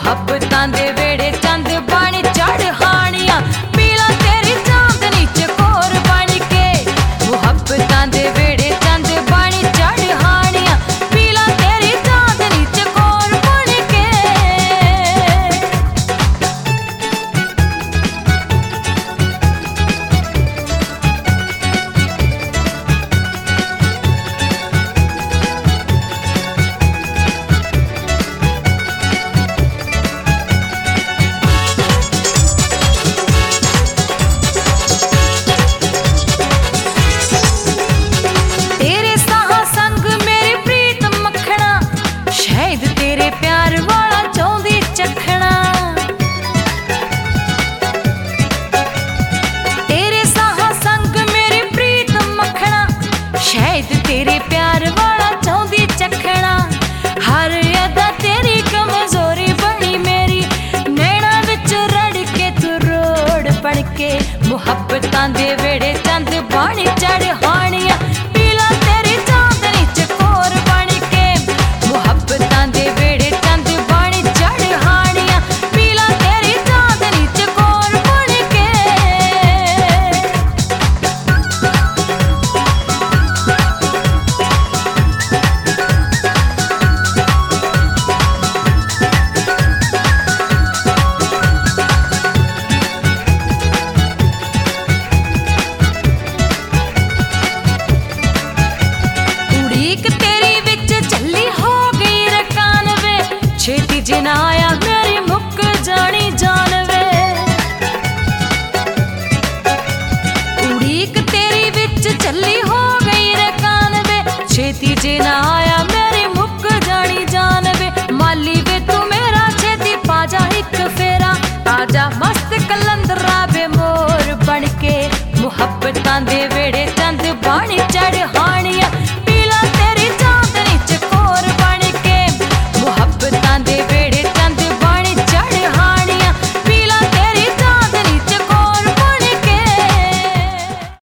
ਮੁਹੱਬਤਾਂ ਦੇ ਵੇੜੇ ਚੰਦ ਬਣ ਚੜ ਹਾਣੀਆਂ ਪੀਲਾ ਤੇਰੀ ਚਾਂਦਨੀ ਚਕੋਰ ਬਣ ਕੇ ਮੁਹੱਬਤਾਂ ਦੇ ਵੇੜੇ ਚੰਦ ਬਣ ਚੜ ਹਾਣੀਆਂ ਪੀਲਾ ਤੇਰੀ ਚਾਂਦਨੀ ਚਕੋਰ ਬਣ ਕੇ शायद तेरे प्यार वाला चाहती चखना हर अदा तेरी कमजोरी बनी मेरी नैना विच रड़ के तू रोड बन के मुहब्बतां दे वेड़े चंद बन चढ़ हानियां पीला तेरी चांदनी चकोर बन के मुहब्बतां दे वेड़े चंद बन चढ़ हानियां पीला तेरी चांदनी चकोर बन के छेती जिना आया मेरी मुक जानी जान वे उड़ीक तेरी विच चली हो गई रे कान वे छेती जिना आया मेरी मुक जानी जान वे माली वे तू मेरा छेती पाजा एक फेरा आजा मस्त कलंदरा वे मोर बन के मुहब्बतां दे वेड़े